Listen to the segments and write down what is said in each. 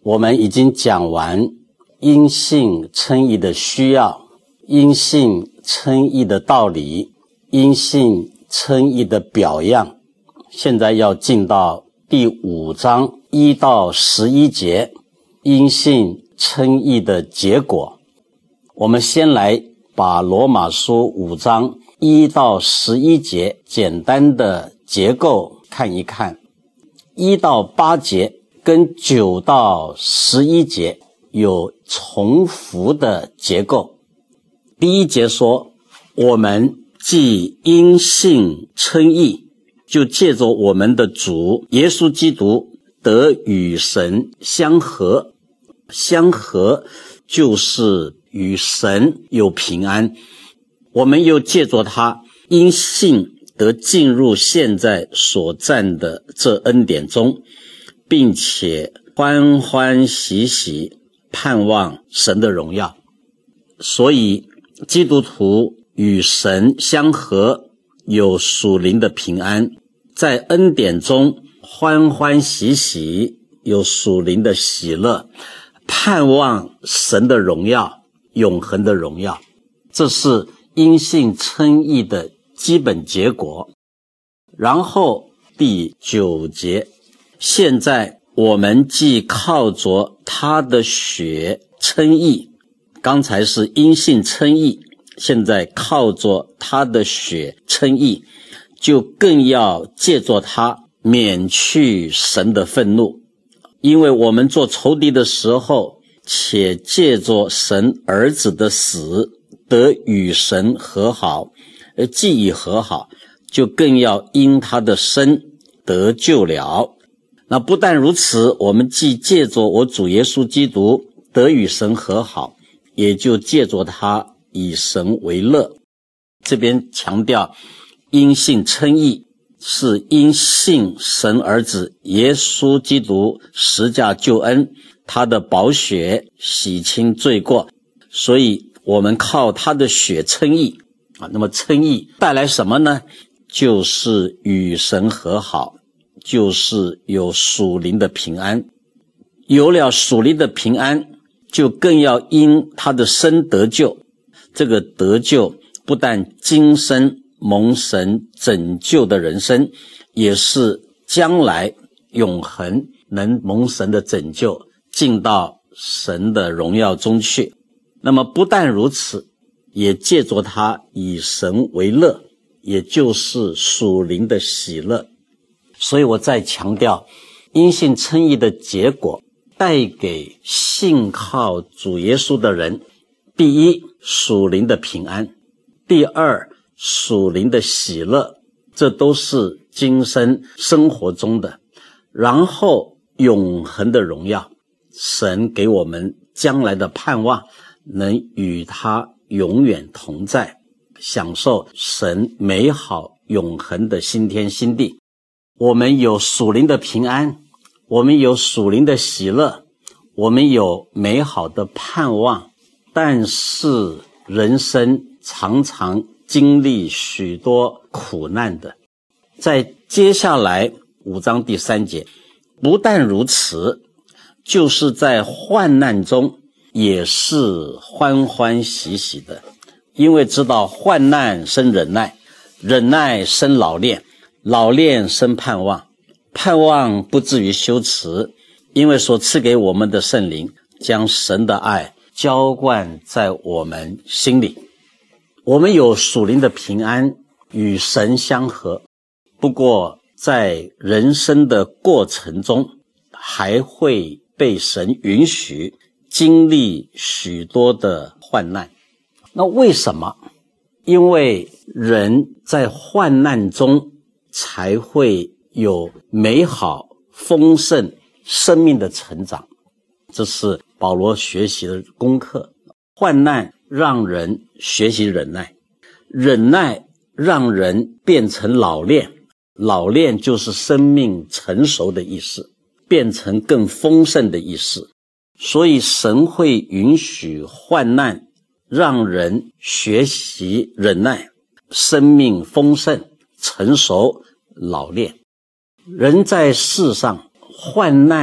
我们已经讲完因信称义的需要，因信称义的道理，因信称义的表样。现在要进到第5章1到11节，因信称义的结果。我们先来把罗马书5章1到11节简单的结构看一看。1到8节跟9到11节有重复的结构。第一节说，我们既因信称义，就借着我们的主耶稣基督得与神相合。相合就是与神有平安。我们又借着他因信得进入现在所占的这恩典中，并且欢欢喜喜盼望神的荣耀。所以基督徒与神相合，有属灵的平安，在恩典中欢欢喜喜，有属灵的喜乐，盼望神的荣耀，永恒的荣耀。这是因信称义的基本结果。然后第9节，现在我们既靠着他的血称义，刚才是因信称义，现在靠着他的血称义，就更要借着他免去神的愤怒。因为我们做仇敌的时候，且借着神儿子的死得与神和好，既已和好，就更要因他的生得救了。那不但如此，我们既借着我主耶稣基督得与神和好，也就借着他以神为乐。这边强调因信称义，是因信神儿子耶稣基督十架救恩，他的宝血洗清罪过，所以我们靠他的血称义。那么称义带来什么呢？就是与神和好，就是有属灵的平安。有了属灵的平安，就更要因他的生得救。这个得救不但今生蒙神拯救的人生，也是将来永恒能蒙神的拯救，进到神的荣耀中去。那么不但如此，也借着他以神为乐，也就是属灵的喜乐。所以我再强调，因信称义的结果带给信靠主耶稣的人，第一，属灵的平安；第二，属灵的喜乐，这都是今生生活中的。然后永恒的荣耀，神给我们将来的盼望，能与他永远同在，享受神美好永恒的新天新地。我们有属灵的平安，我们有属灵的喜乐，我们有美好的盼望。但是人生常常经历许多苦难的。在接下来5章第3节，不但如此，就是在患难中也是欢欢喜喜的。因为知道患难生忍耐，忍耐生老练，老练生盼望，盼望不至于羞耻，因为所赐给我们的圣灵将神的爱浇灌在我们心里。我们有属灵的平安，与神相合。不过在人生的过程中，还会被神允许经历许多的患难。那为什么？因为人在患难中才会有美好丰盛生命的成长。这是保罗学习的功课。患难让人学习忍耐，忍耐让人变成老练，老练就是生命成熟的意思，变成更丰盛的意思。所以神会允许患难，让人学习忍耐，生命丰盛成熟老练。人在世上患难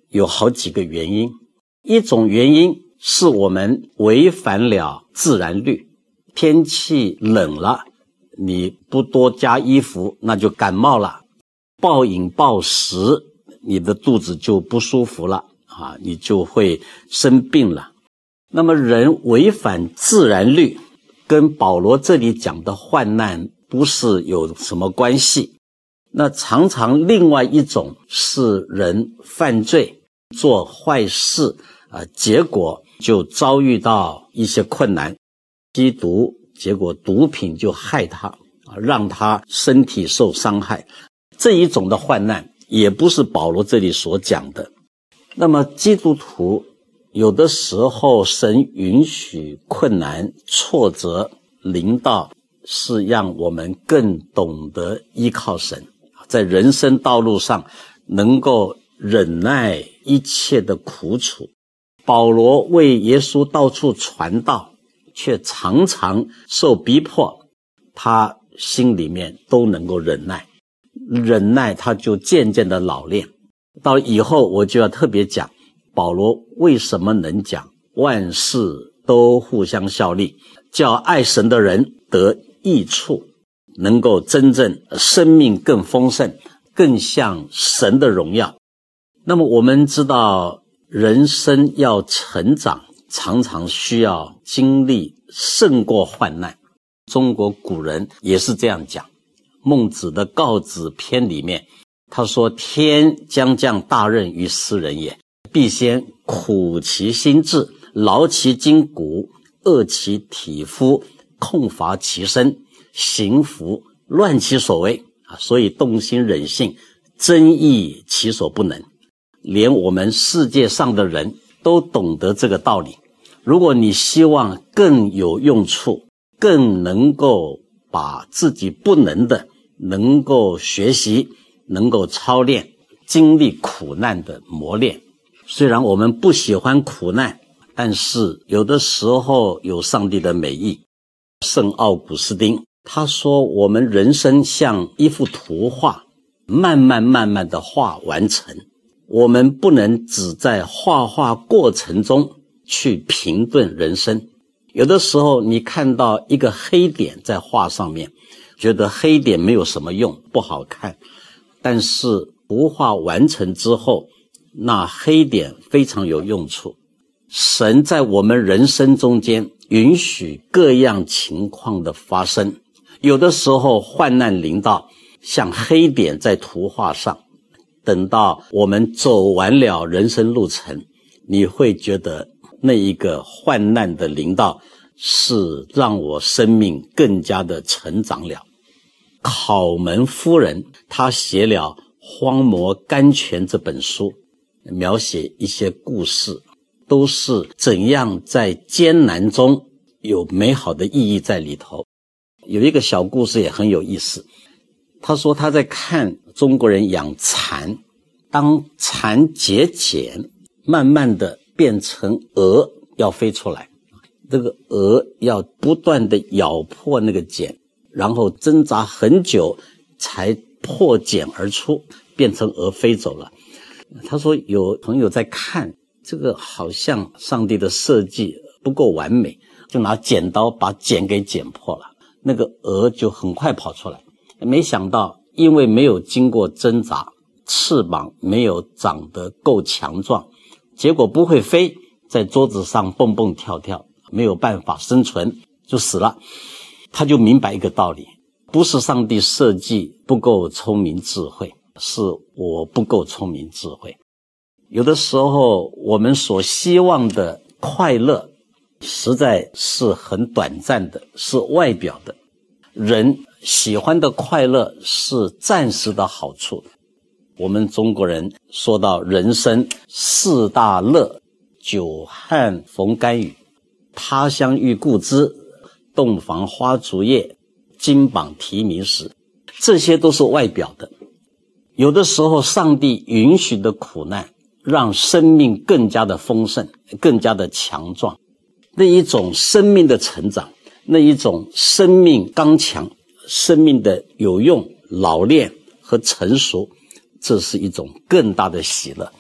有好几个原因。一种原因是我们违反了自然律，天气冷了，你不多加衣服，那就感冒了，暴饮暴食，你的肚子就不舒服了你就会生病了。那么人违反自然律跟保罗这里讲的患难不是有什么关系。那常常另外一种是人犯罪做坏事结果就遭遇到一些困难，吸毒，结果毒品就害他让他身体受伤害，这一种的患难也不是保罗这里所讲的。那么基督徒有的时候神允许困难挫折临到，是让我们更懂得依靠神，在人生道路上能够忍耐一切的苦楚。保罗为耶稣到处传道，却常常受逼迫，他心里面都能够忍耐，他就渐渐的老练。到以后我就要特别讲保罗为什么能讲万事都互相效力，叫爱神的人得益处，能够真正生命更丰盛，更像神的荣耀。那么我们知道人生要成长，常常需要经历胜过患难。中国古人也是这样讲，孟子的告子篇里面他说，天将降大任于斯人也，必先苦其心志，劳其筋骨，饿其体肤，空乏其身，行拂乱其所为所以动心忍性，增益其所不能。连我们世界上的人都懂得这个道理。如果你希望更有用处，更能够把自己不能的能够学习，能够操练，经历苦难的磨练。虽然我们不喜欢苦难，但是有的时候有上帝的美意。圣奥古斯丁他说，我们人生像一幅图画，慢慢的画完成。我们不能只在画过程中去评论人生。有的时候你看到一个黑点在画上面，觉得黑点没有什么用，不好看，但是图画完成之后，那黑点非常有用处。神在我们人生中间允许各样情况的发生，有的时候患难临到，像黑点在图画上，等到我们走完了人生路程，你会觉得那一个患难的临到是让我生命更加的成长了。考门夫人她写了《荒漠甘泉》这本书，描写一些故事，都是怎样在艰难中有美好的意义在里头。有一个小故事也很有意思，他说他在看中国人养蚕，当蚕结茧，慢慢的变成蛾要飞出来，这个蛾要不断的咬破那个茧，然后挣扎很久才破茧而出，变成蛾飞走了。他说有朋友在看，这个好像上帝的设计不够完美，就拿剪刀把茧给剪破了，那个蛾就很快跑出来。没想到因为没有经过挣扎，翅膀没有长得够强壮，结果不会飞，在桌子上蹦蹦跳跳，没有办法生存，就死了。他就明白一个道理，不是上帝设计不够聪明智慧，是我不够聪明智慧。有的时候我们所希望的快乐实在是很短暂的，是外表的。人喜欢的快乐是暂时的好处。我们中国人说到人生四大乐，久旱逢甘雨，他乡遇故知，洞房花烛夜，金榜题名时，这些都是外表的。有的时候上帝允许的苦难让生命更加的丰盛，更加的强壮，那一种生命的成长，那一种生命刚强，生命的有用、老练和成熟，这是一种更大的喜乐。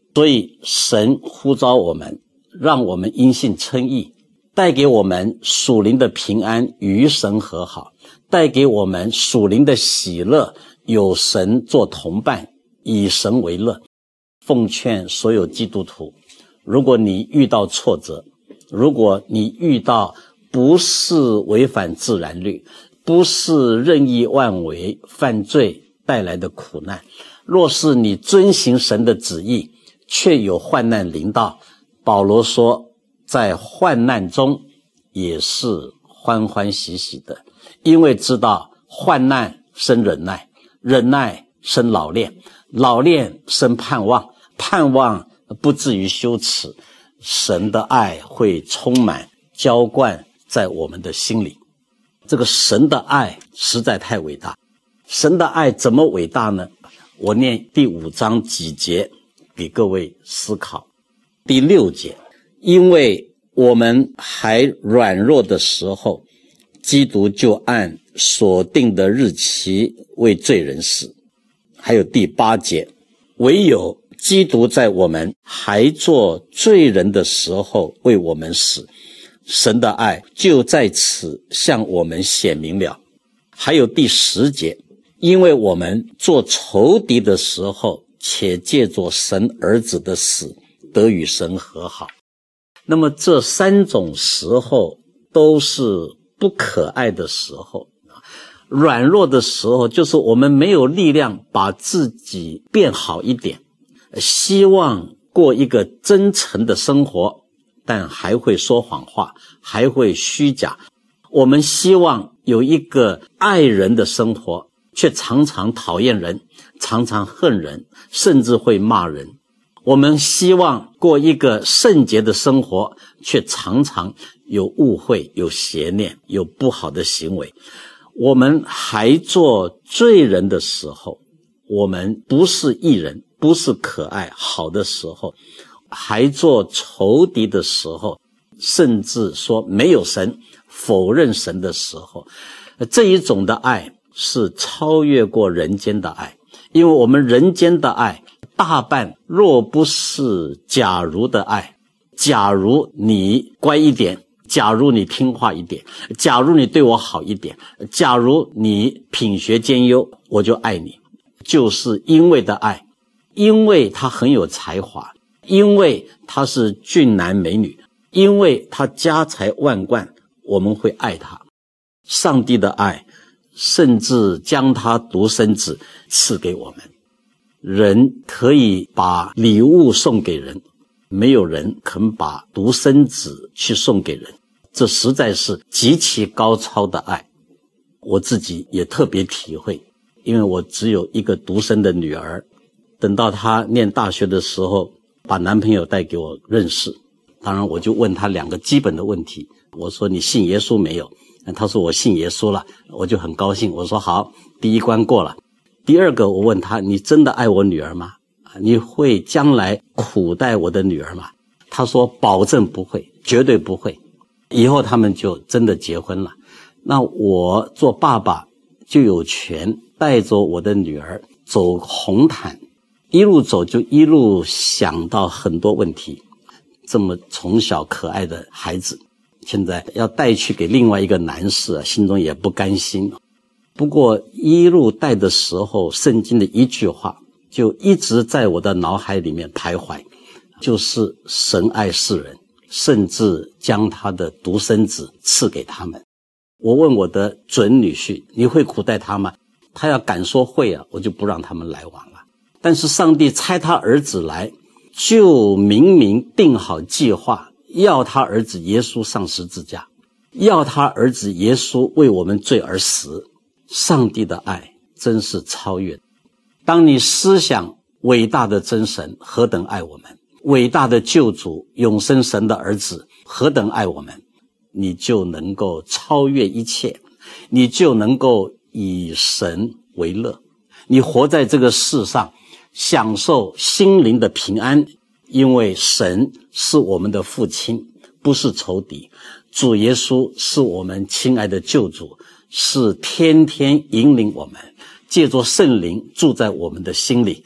所以神呼召我们，让我们因信称义，带给我们属灵的平安，与神和好，带给我们属灵的喜乐，有神做同伴，以神为乐。奉劝所有基督徒，如果你遇到挫折，如果你遇到不是违反自然律，不是任意妄为犯罪带来的苦难，若是你遵行神的旨意，却有患难临到，保罗说在患难中也是欢欢喜喜的，因为知道患难生忍耐，忍耐生老练，老练生盼望，盼望不至于羞耻，神的爱会充满浇灌在我们的心里。这个神的爱实在太伟大。神的爱怎么伟大呢？我念第5章几节给各位思考。第6节，因为我们还软弱的时候，基督就按所定的日期为罪人死。还有第8节，唯有基督在我们还做罪人的时候为我们死，神的爱就在此向我们显明了。还有第10节，因为我们做仇敌的时候，且借着神儿子的死得与神和好。那么这3种时候都是不可爱的时候。软弱的时候就是我们没有力量把自己变好一点，希望过一个真诚的生活，但还会说谎话，还会虚假。我们希望有一个爱人的生活，却常常讨厌人，常常恨人，甚至会骂人。我们希望过一个圣洁的生活，却常常有误会，有邪念，有不好的行为。我们还做罪人的时候，我们不是义人，不是可爱好的时候，还做仇敌的时候，甚至说没有神，否认神的时候，这一种的爱是超越过人间的爱。因为我们人间的爱大半若不是假如的爱，假如你乖一点，假如你听话一点，假如你对我好一点，假如你品学兼优，我就爱你，就是因为的爱，因为他很有才华，因为他是俊男美女，因为他家财万贯，我们会爱他。上帝的爱甚至将他独生子赐给我们。人可以把礼物送给人，没有人肯把独生子去送给人，这实在是极其高超的爱。我自己也特别体会，因为我只有一个独生的女儿，等到她念大学的时候，把男朋友带给我认识，当然我就问她2个基本的问题。我说你信耶稣没有？她说我信耶稣了，我就很高兴。我说好，第一关过了。第2个我问她，你真的爱我女儿吗？你会将来苦待我的女儿吗？她说保证不会，绝对不会。以后他们就真的结婚了。那我做爸爸就有权带着我的女儿走红毯，一路走就一路想到很多问题。这么从小可爱的孩子，现在要带去给另外一个男士，心中也不甘心。不过一路带的时候，圣经的一句话就一直在我的脑海里面徘徊，就是神爱世人，甚至将他的独生子赐给他们。我问我的准女婿，你会苦待他吗？他要敢说会啊，我就不让他们来往了。但是上帝差他儿子来，就明明定好计划，要他儿子耶稣上十字架，要他儿子耶稣为我们罪而死。上帝的爱真是超越。当你思想伟大的真神何等爱我们，伟大的救主永生神的儿子何等爱我们，你就能够超越一切，你就能够以神为乐。你活在这个世上，享受心灵的平安，因为神是我们的父亲，不是仇敌。主耶稣是我们亲爱的救主，是天天引领我们，借着圣灵住在我们的心里，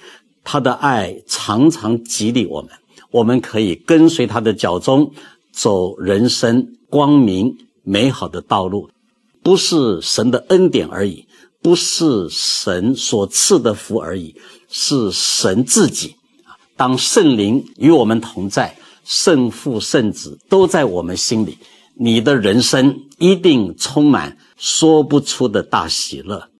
他的爱常常激励我们，我们可以跟随他的脚踪，走人生光明美好的道路。不是神的恩典而已，不是神所赐的福而已，是神自己。当圣灵与我们同在，圣父圣子都在我们心里，你的人生一定充满说不出的大喜乐。